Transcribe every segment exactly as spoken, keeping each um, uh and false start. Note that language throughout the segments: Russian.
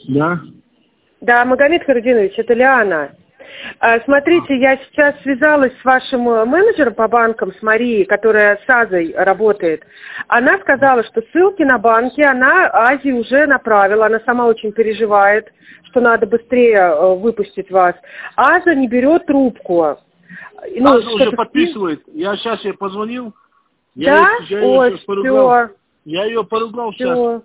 Да. Да, Магомед Харудинович, это Лиана. А, смотрите, я сейчас связалась с вашим менеджером по банкам, с Марией, которая с Азой работает. Она сказала, что ссылки на банки она Азе уже направила. Она сама очень переживает, что надо быстрее выпустить вас. Аза не берет трубку. Ну, Аза уже подписывает. Я сейчас ей позвонил. Да? Я, я Ой, ее поругал. все. Я ее поругал все. сейчас.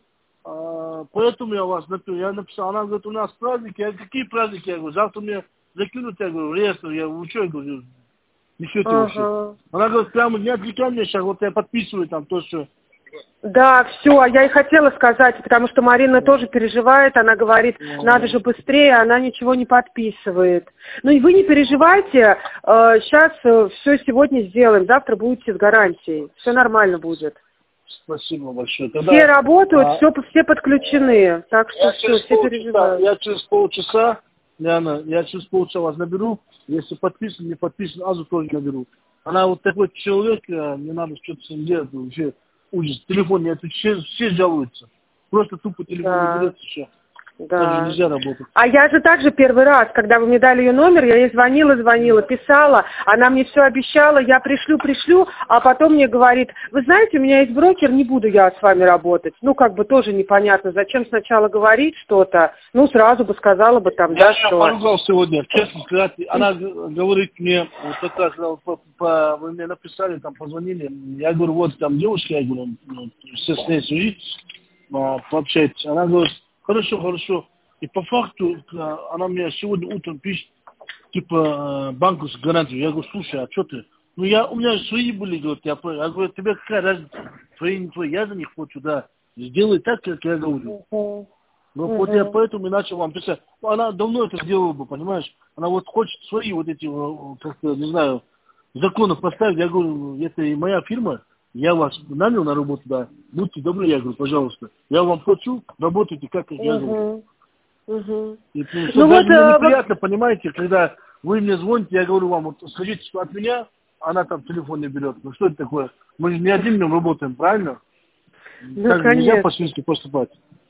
А, поэтому я вас написал. Я написал. Она говорит, у нас праздники. Я говорю, какие праздники? Я говорю, завтра мне закинут, я говорю, реестр. Я говорю, что? Я говорю, несете Ага. вообще. Она говорит, прямо не отвлекай меня сейчас, вот я подписываю там то, что... Да, все, я и хотела сказать, потому что Марина тоже переживает, она говорит, надо же быстрее, она ничего не подписывает. Ну и вы не переживайте, сейчас все сегодня сделаем, завтра будете с гарантией, все нормально будет. Спасибо большое. Тогда, все работают, а... все, все подключены, так что я все, все переживают. Я через полчаса, Лиана, я через полчаса вас наберу, если подписан, не подписан, Азу тоже наберу. Она вот такой человек, не надо что-то с ним делать, вообще ужас. Телефон не отвечает, все, все жалуются. Просто тупо телефон Да. не берется, все. Да. Так же нельзя работать. А я же также первый раз, когда вы мне дали ее номер, я ей звонила, звонила, писала, она мне все обещала, я пришлю, пришлю, а потом мне говорит, вы знаете, у меня есть брокер, не буду я с вами работать. Ну, как бы тоже непонятно, зачем сначала говорить что-то, ну, сразу бы сказала бы там, я да, ее что... поругал сегодня, честно сказать, она говорит мне, как раз, по, по, вы мне написали, там, позвонили, я говорю, вот там девушка, я говорю, ну, все с ней свяжитесь, пообщайтесь, она говорит, хорошо, хорошо. И по факту она мне сегодня утром пишет, типа, банковскую гарантию. Я говорю, слушай, а что ты? Ну, я, у меня свои были, говорит, я, я говорю, тебе какая разница? Твои, не твои, я за них хочу, да. Сделай так, как я говорю. Uh-huh. Ну, uh-huh. вот я поэтому и начал вам писать. Она давно это сделала бы, понимаешь? Она вот хочет свои вот эти, как-то, не знаю, законы поставить. Я говорю, это и моя фирма. Я вас нанял на работу, да. Будьте добры, я говорю, пожалуйста. Я вам хочу, работайте так, как я говорю. Угу. И, ну, ну, даже вот, мне неприятно, вот... понимаете, когда вы мне звоните, я говорю вам, вот скажите, что от меня, она там телефон не берет. Ну что это такое? Мы же не один днем работаем, правильно? Ну, так конечно. Нельзя по-свински поступать.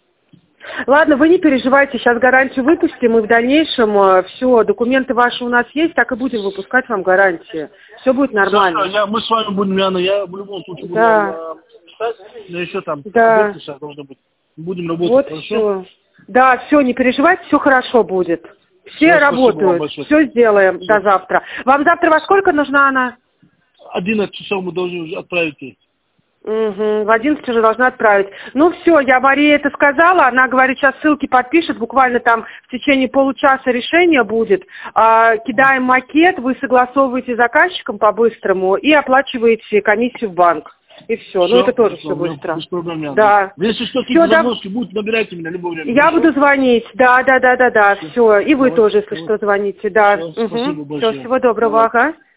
Ладно, вы не переживайте, сейчас гарантию выпустим, и в дальнейшем все, документы ваши у нас есть, так и будем выпускать вам гарантии. Все будет нормально. Хорошо, я, мы с вами будем, Яна, я в любом случае буду да. вам писать, но еще там да. сейчас должно быть. Будем работать, вот хорошо? Все. Да, все, не переживайте, все хорошо будет. Все, все работают, все сделаем все. До завтра. Вам завтра во сколько нужна она? одиннадцать часов мы должны уже отправить ей. Угу, в одиннадцать уже должна отправить. Ну все, я Марии это сказала, она говорит, сейчас ссылки подпишет, буквально там в течение получаса решение будет. А, кидаем макет, вы согласовываете с заказчиком по-быстрому и оплачиваете комиссию в банк. И все, все, ну это тоже все быстро. Без проблем, да. Если что, какие-то загрузки да... будут, набирайте меня любое время. Я буду звонить, да, да, да, да, да, все. И вы давай, тоже, если давай. что, звоните, да. Все, угу. Спасибо большое. Все, всего доброго, ага.